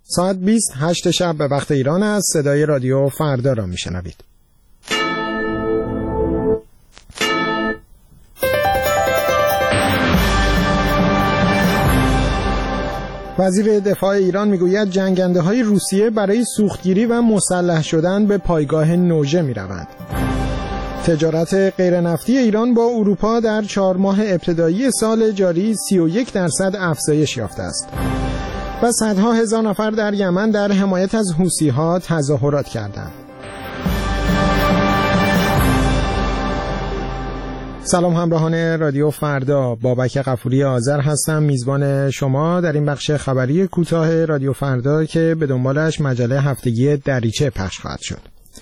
ساعت 28 شب به وقت ایران است. صدای رادیو فردا را میشنوید. وزیر دفاع ایران میگوید جنگنده‌های روسیه برای سوختگیری و مسلح شدن به پایگاه نوژه میروند. تجارت غیرنفتی ایران با اروپا در 4 ماه ابتدایی سال جاری 31% افزایش یافته است. و صدها هزار نفر در یمن در حمایت از حوثی‌ها تظاهرات کردند. سلام همراهان رادیو فردا، بابک غفوری آذر هستم، میزبان شما در این بخش خبری کوتاه رادیو فردا که به دنبالش مجله هفتگی دریچه پخش خواهد شد.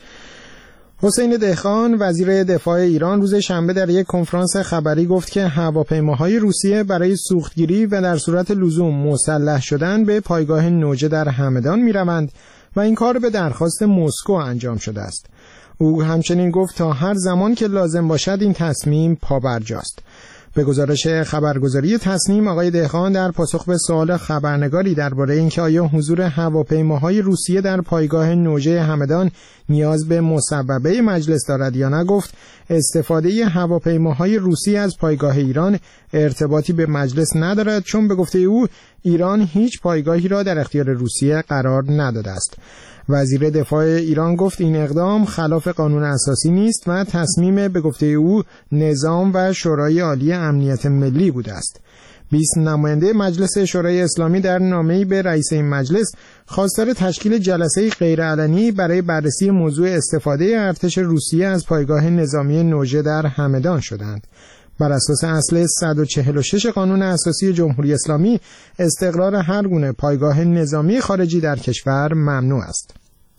حسین دهقان وزیر دفاع ایران روز شنبه در یک کنفرانس خبری گفت که هواپیماهای روسیه برای سوختگیری و در صورت لزوم مسلح شدن به پایگاه نوژه در همدان می‌روند و این کار به درخواست مسکو انجام شده است. او همچنین گفت تا هر زمان که لازم باشد این تصمیم پابرجاست. به گزارش خبرگزاری تصنیم، آقای دهقان در پاسخ به سوال خبرنگاری درباره اینکه آیا حضور هواپیماهای روسیه در پایگاه نوژه همدان نیاز به مصوبه مجلس دارد یا نه، گفت استفاده هواپیماهای روسی از پایگاه ایران ارتباطی به مجلس ندارد، چون به گفته او ایران هیچ پایگاهی را در اختیار روسیه قرار نداده است. وزیر دفاع ایران گفت این اقدام خلاف قانون اساسی نیست و تصمیم به گفته او نظام و شورای عالی امنیت ملی بوده است. 20 نماینده مجلس شورای اسلامی در نامه‌ای به رئیس این مجلس خواستار تشکیل جلسه غیرعلنی برای بررسی موضوع استفاده ارتش روسیه از پایگاه نظامی نوژه در همدان شدند. بر اساس اصل 146 قانون اساسی جمهوری اسلامی، استقرار هر گونه پایگاه نظامی خارجی در کشور ممنوع است.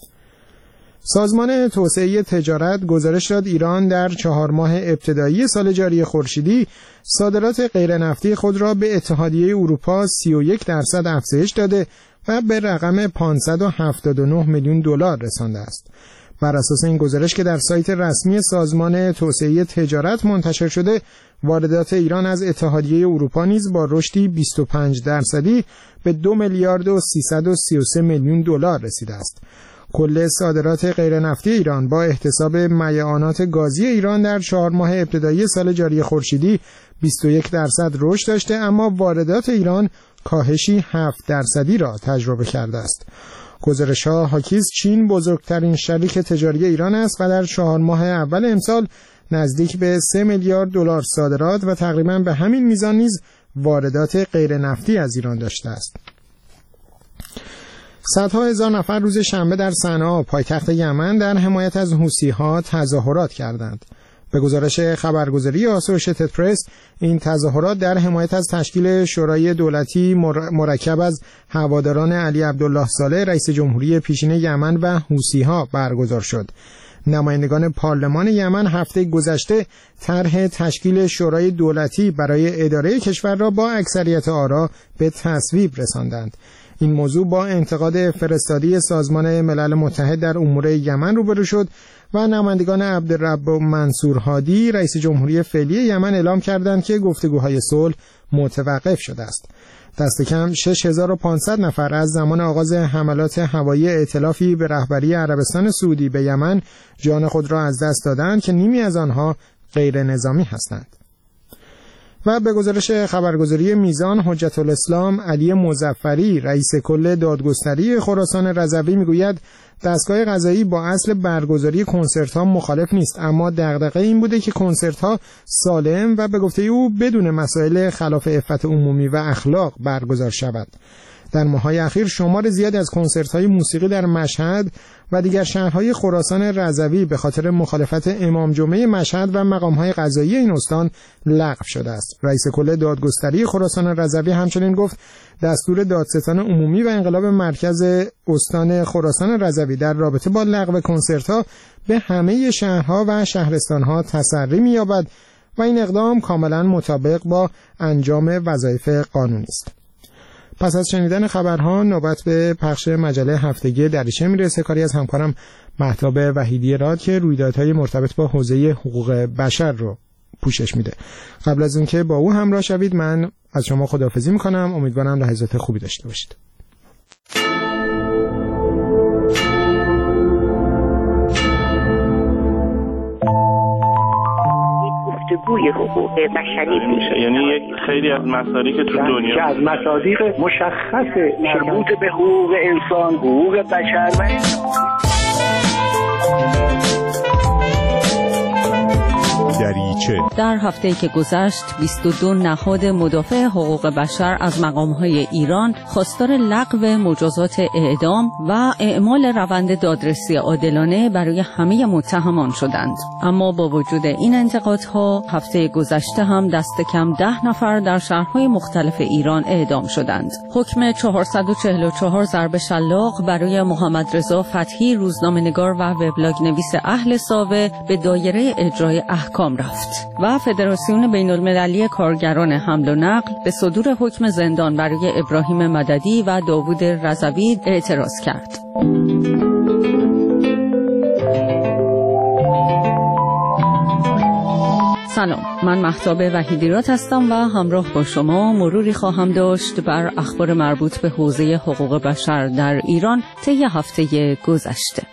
سازمان توسعه تجارت گزارش داد ایران در 4 ماه ابتدایی سال جاری خورشیدی صادرات غیرنفتی خود را به اتحادیه اروپا 31% افزایش داده و به رقم 579 میلیون دلار رسانده است. بر اساس این گزارش که در سایت رسمی سازمان توسعه تجارت منتشر شده، واردات ایران از اتحادیه اروپا نیز با رشدی 25% به 2 میلیارد و 333 میلیون دلار رسیده است. کل صادرات غیرنفتی ایران با احتساب میعانات گازی ایران در 4 ماه ابتدایی سال جاری خورشیدی 21% رشد داشته، اما واردات ایران کاهشی 7% را تجربه کرده است. گزارش‌ها حاکی از چین بزرگترین شریک تجاری ایران است و در 4 ماه اول امسال نزدیک به 3 میلیارد دلار صادرات و تقریباً به همین میزان نیز واردات غیرنفتی از ایران داشته است. صدها هزار نفر روز شنبه در صنعا، پایتخت یمن، در حمایت از حوثی‌ها تظاهرات کردند. به گزارش خبرگزاری آسوشیتد پرس، این تظاهرات در حمایت از تشکیل شورای دولتی مرکب از هواداران علی عبدالله صالح رئیس جمهوری پیشین یمن و حوثی‌ها برگزار شد. نمایندگان پارلمان یمن هفته گذشته طرح تشکیل شورای دولتی برای اداره کشور را با اکثریت آرا به تصویب رساندند. این موضوع با انتقاد فرستادی سازمان ملل متحد در امور یمن روبرو شد و نمایندگان عبدالرب منصور هادی رئیس جمهوری فعلی یمن اعلام کردند که گفتگوهای صلح متوقف شده است. دست کم 6500 نفر از زمان آغاز حملات هوایی ائتلافی به رهبری عربستان سعودی به یمن جان خود را از دست دادند که نیمی از آنها غیر نظامی هستند. و به گزارش خبرگزاری میزان، حجت الاسلام علی مظفری رئیس کل دادگستری خراسان رضوی میگوید دستگاه قضایی با اصل برگزاری کنسرت‌ها مخالف نیست، اما دغدغه این بوده که کنسرت‌ها سالم و به گفته او بدون مسائل خلاف عفت عمومی و اخلاق برگزار شود. در ماه‌های اخیر شمار زیادی از کنسرت‌های موسیقی در مشهد و دیگر شهرهای خراسان رضوی به خاطر مخالفت امام جمعه مشهد و مقام‌های قضایی این استان لغو شده است. رئیس کل دادگستری خراسان رضوی همچنین گفت دستور دادستان عمومی و انقلاب مرکز استان خراسان رضوی در رابطه با لغو کنسرت‌ها به همه شهرها و شهرستان‌ها تسری می‌یابد و این اقدام کاملاً مطابق با انجام وظایف قانونی است. پس از شنیدن خبرها نوبت به پخش مجله هفتگی دریچه میرسه. کاری از همکارم مهتاب وحیدی راد که رویدادهای مرتبط با حوزه حقوق بشر رو پوشش میده. قبل از اون که با او همراه شوید، من از شما خداحافظی میکنم. امیدوارم لحظات خوبی داشته باشید. الگوی حقوق بشری میشه. یعنی یک خیلی از مصادیق که تو دنیا از مصادیق مشخص مربوط به حقوق انسان، حقوق بشر و در هفته‌ای که گذشت 22 نهاد مدافع حقوق بشر از مقام‌های ایران خواستار لغو مجازات اعدام و اعمال روند دادرسی عادلانه برای همه متهمان شدند. اما با وجود این انتقادها هفته گذشته هم دست کم 10 نفر در شهرهای مختلف ایران اعدام شدند. حکم 444 ضرب شلاق برای محمد رضا فتحی، روزنامه‌نگار و وبلاگ نویس اهل ساوه، به دایره اجرای احکام رفت و فدراسیون بین‌المللی کارگران حمل و نقل به صدور حکم زندان برای ابراهیم مددی و داوود رضوی اعتراض کرد. سلام، من مهتاب وحیدیراد هستم و همراه با شما مروری خواهم داشت بر اخبار مربوط به حوزه حقوق بشر در ایران طی هفته گذشته.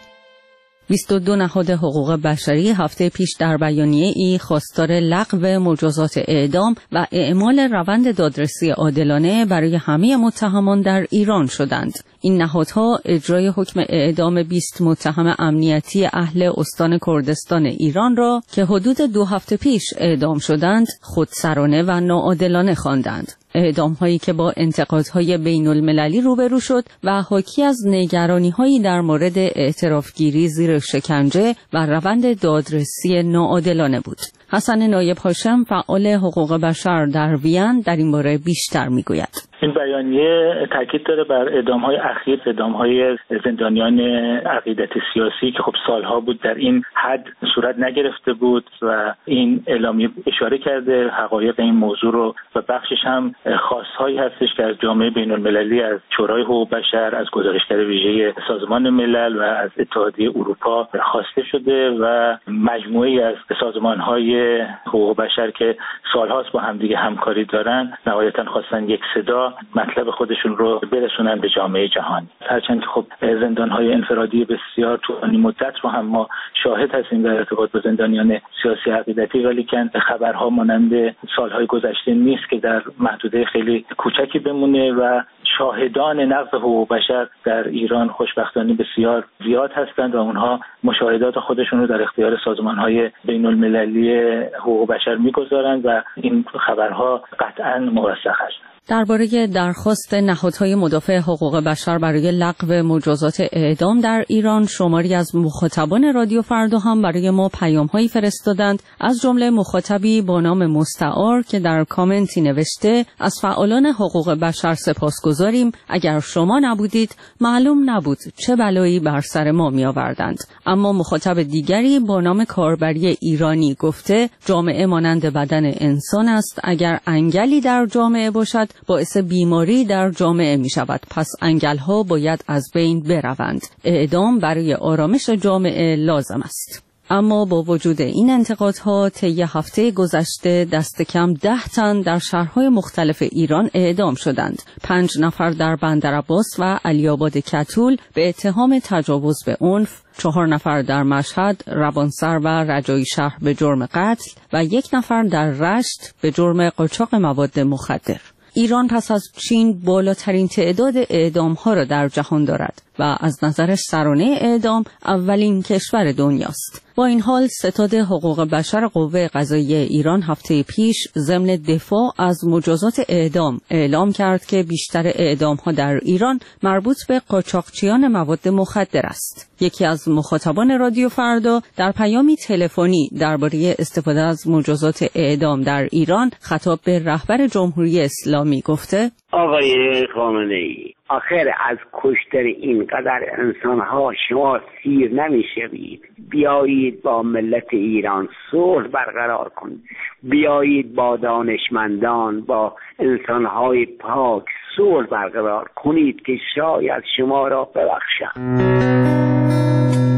22 نهاد حقوق بشری هفته پیش در بیانیه‌ای خواستار لغو مجازات اعدام و اعمال روند دادرسی عادلانه برای همه متهمان در ایران شدند. این نهادها اجرای حکم اعدام 20 متهم امنیتی اهل استان کردستان ایران را که حدود 2 هفته پیش اعدام شدند خودسرانه و ناعادلانه خواندند. اعدام‌هایی که با انتقادهای بین‌المللی روبرو شد و حاکی از نگرانی‌هایی در مورد اعترافگیری زیر شکنجه و روند دادرسی ناعادلانه بود. حسن نایب هاشم، فعال حقوق بشر در وین، در این باره بیشتر میگوید. این بیانیه تاکید داره بر اعدام‌های اخیر، اعدام‌های زندانیان عقیدت سیاسی که خب سالها بود در این حد صورت نگرفته بود و این اعلامیه اشاره کرده حقایق این موضوع رو و بخشش هم خواست‌هایی هستش که از جامعه بین‌المللی، از شورای حقوق بشر، از گزارشگر ویژه سازمان ملل و از اتحادیه اروپا خواسته شده و مجموعه‌ای از سازمان‌های حقوق بشر که سالهاست با همدیگه همکاری دارن نهایتاً خواستن یک صدا مطلب خودشون رو برسونن به جامعه جهانی. هرچند که خب زندان‌های انفرادی بسیار طولانی مدت رو هم ما شاهد هستیم در ارتباط با زندانیان سیاسی عقیدتی، ولی که خبرها مانند سالهای گذشته نیست که در محدوده خیلی کوچکی بمونه و شاهدان نقض حقوق بشر در ایران خوشبختانه بسیار زیاد هستند و اونها مشاهدات خودشون رو در اختیار سازمان‌های بین‌المللی حقوق بشر می‌گذارند و این خبرها قطعاً موثق هستند. درباره درخواست نهادهای مدافع حقوق بشر برای لغو مجازات اعدام در ایران شماری از مخاطبان رادیو فردا هم برای ما پیام‌هایی فرستادند، از جمله مخاطبی با نام مستعار که در کامنتی نوشته: از فعالان حقوق بشر سپاسگزاریم، اگر شما نبودید معلوم نبود چه بلایی بر سر ما می‌آوردند. اما مخاطب دیگری با نام کاربری ایرانی گفته: جامعه مانند بدن انسان است، اگر انگلی در جامعه باشد باعث بیماری در جامعه می شود، پس انگل‌ها باید از بین بروند. اعدام برای آرامش جامعه لازم است. اما با وجود این انتقادها طی هفته گذشته دست کم 10 تن در شهرهای مختلف ایران اعدام شدند. 5 نفر در بندرعباس و علی‌آباد کتول به اتهام تجاوز به عنف، 4 نفر در مشهد، روانسر و رجایی شهر به جرم قتل و 1 نفر در رشت به جرم قاچاق مواد مخدر. ایران پس از چین بالاترین تعداد اعدام‌ها را در جهان دارد و از نظر سرانه اعدام اولین کشور دنیاست. با این حال ستاد حقوق بشر قوه قضاییه ایران هفته پیش ضمن دفاع از مجازات اعدام اعلام کرد که بیشتر اعدام‌ها در ایران مربوط به قاچاقچیان مواد مخدر است. یکی از مخاطبان رادیو فردا در پیامی تلفنی درباره استفاده از مجازات اعدام در ایران خطاب به رهبر جمهوری اسلامی گفته: آقای خامنه‌ای، آخر از کشتن اینقدر انسانها شما سیر نمیشوید. بیایید با ملت ایران صلح برقرار کنید، بیایید با دانشمندان، با انسانهای پاک صلح برقرار کنید که شاید شما را ببخشند.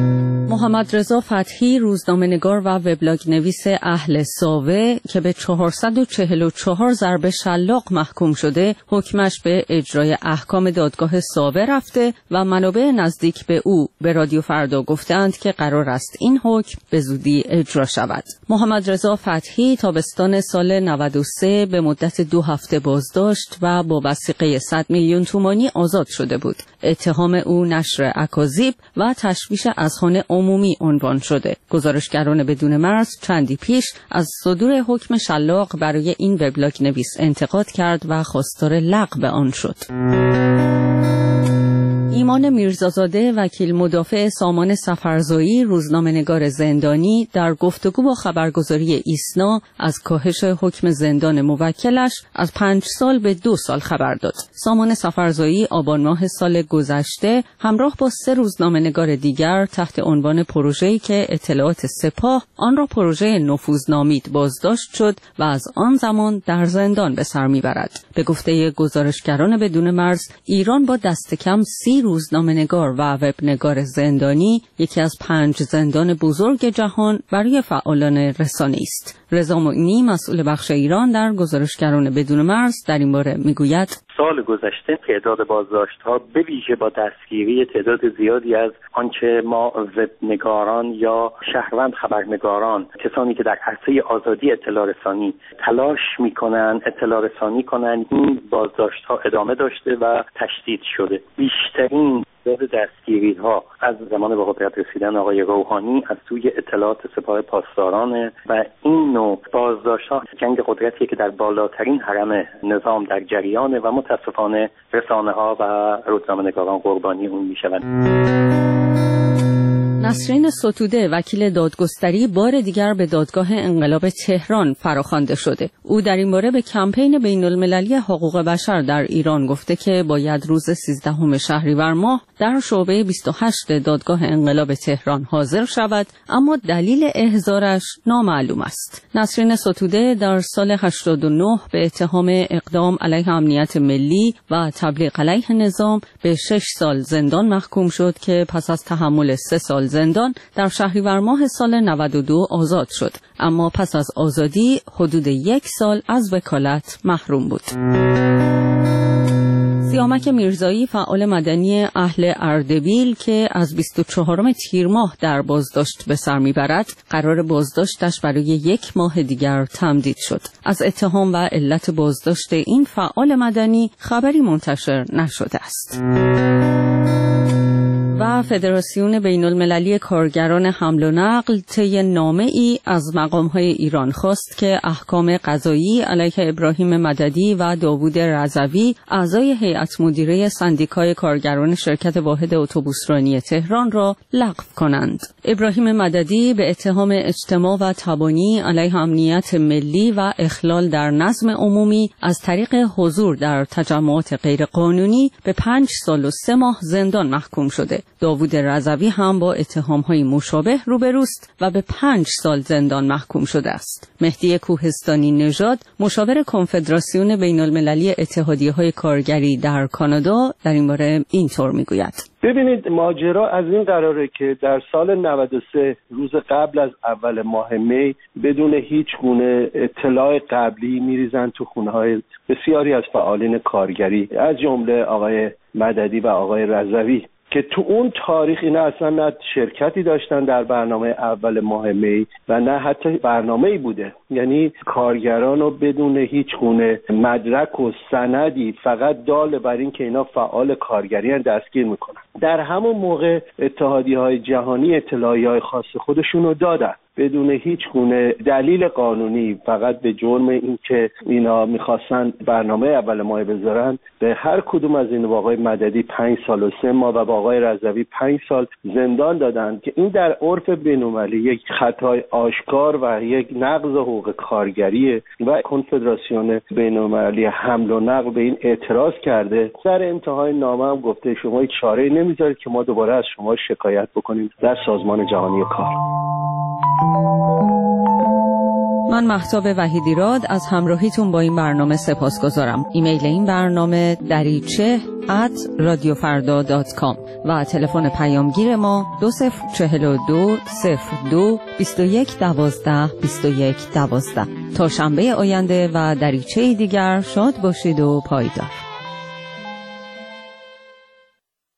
محمد رضا فتحی، روزنامه‌نگار و وبلاگ نویس اهل ساوه که به 444 ضرب شلاق محکوم شده، حکمش به اجرای احکام دادگاه ساوه رفته و منابع نزدیک به او به رادیو فردا گفتند که قرار است این حکم به زودی اجرا شود. محمد رضا فتحی تابستان سال 93 به مدت 2 هفته بازداشت و با وثیقه 100 میلیون تومانی آزاد شده بود. اتهام او نشر اکاذیب و تشویش اذهان عمومی عنوان شده. گزارشگران بدون مرز چندی پیش از صدور حکم شلاق برای این وبلاگ نویس انتقاد کرد و خواستار لغو آن شد. ایمان میرزازاده، وکیل مدافع سامان سفرزایی، روزنامه‌نگار زندانی، در گفتگو با خبرگزاری ایسنا از کاهش حکم زندان موکلش از 5 سال به 2 سال خبر داد. سامان سفرزایی آبان ماه سال گذشته همراه با 3 روزنامه‌نگار دیگر تحت عنوان پروژه‌ای که اطلاعات سپاه آن را پروژه نفوذ نامید بازداشت شد و از آن زمان در زندان به سر میبرد. به گفته گزارشگران بدون مرز، ایران با دست کم 30 روزنامه‌نگار و وبنگار زندانی یکی از 5 زندان بزرگ جهان برای فعالان رسانه است. رضا معینی، مسئول بخش ایران در گزارشگران بدون مرز، در این باره میگوید: سال گذشته تعداد بازداشت‌ها به ویژه با دستگیری تعداد زیادی از آنچه ما وبنگاران یا شهروند خبرنگاران، کسانی که در عرصه آزادی اطلاع رسانی تلاش می‌کنند اطلاع رسانی کنند، این بازداشت‌ها ادامه داشته و تشدید شده. بیشترین تعداد دستگیری‌ها از زمان به قدرت رسیدن آقای روحانی از سوی اطلاعات سپاه پاسداران و این نوع بازداشت‌ها جنگ قدرتیه که در بالاترین هرم نظام در جریانه و متاسفانه رسانه‌ها و روزنامه‌نگاران قربانی اون میشوند. نسرین ستوده، وکیل دادگستری، بار دیگر به دادگاه انقلاب تهران فراخوانده شده. او در این باره به کمپین بین‌المللی حقوق بشر در ایران گفته که باید روز 13 شهریور ماه در شعبه 28 دادگاه انقلاب تهران حاضر شود، اما دلیل احضارش نامعلوم است. نسرین ستوده در سال 89 به اتهام اقدام علیه امنیت ملی و تبلیغ علیه نظام به 6 سال زندان محکوم شد که پس از تحمل 3 سال زندان در شهریور ماه سال 92 آزاد شد، اما پس از آزادی حدود 1 سال از وکالت محروم بود. سیامک میرزایی، فعال مدنی اهل اردبیل که از 24 تیر ماه در بازداشت به سر میبرد، قرار بازداشتش برای 1 ماه دیگر تمدید شد. از اتهام و علت بازداشت این فعال مدنی خبری منتشر نشده است. و فدراسیون بین‌المللی کارگران حمل و نقل طی نامه‌ای از مقام‌های ایران خواست که احکام قضایی علیه ابراهیم مددی و داوود رضوی، اعضای هیئت مدیره سندیکای کارگران شرکت واحد اتوبوسرانی تهران را لغو کنند. ابراهیم مددی به اتهام اجتماع و تبانی علیه امنیت ملی و اخلال در نظم عمومی از طریق حضور در تجمعات غیرقانونی به 5 سال و 3 ماه زندان محکوم شده. داوود رضوی هم با اتهام‌های مشابه روبروست و به 5 سال زندان محکوم شده است. مهدی کوهستانی نژاد، مشاور کنفدراسیون بین‌المللی اتحادیه‌های کارگری در کانادا، در این باره اینطور میگوید: ببینید، ماجرا از این قراره که در سال 93 روز قبل از اول ماه می بدون هیچ گونه اطلاع قبلی میریزن تو خونه‌های بسیاری از فعالین کارگری، از جمله آقای مددی و آقای رضوی، که تو اون تاریخ اینا اصلا نه شرکتی داشتن در برنامه اول ماه می و نه حتی برنامه‌ای بوده. یعنی کارگران رو بدون هیچ گونه مدرک و سندی، فقط دال بر این که اینا فعال کارگری هستن، دستگیر میکنن. در همون موقع اتحادیه‌های جهانی اطلاعیه‌های خاص خودشون رو دادن بدون هیچ گونه دلیل قانونی، فقط به جرم این که اینا میخواستن برنامه اول ماه بذارن. به هر کدوم از این آقای مددی 5 سال و 3 ماه و با آقای رضوی 5 سال زندان دادن که این در عرف بین‌المللی یک خطای آشکار و یک نقض حقوق کارگریه و کنفدراسیون بین‌المللی حمل و نقل به این اعتراض کرده. در انتهای نامه هم گفته شما هیچ چاره‌ای نمیذارید که ما دوباره از شما شکایت بکنیم در سازمان جهانی کار. من مهتاب وحیدیراد از همراهیتون با این برنامه سپاسگزارم. ایمیل این برنامه dariche@radiofarda.com و تلفن پیامگیر ما 2042 02 21 12 21 12. تا شنبه آینده و دریچه دیگر شاد باشید و پایدار.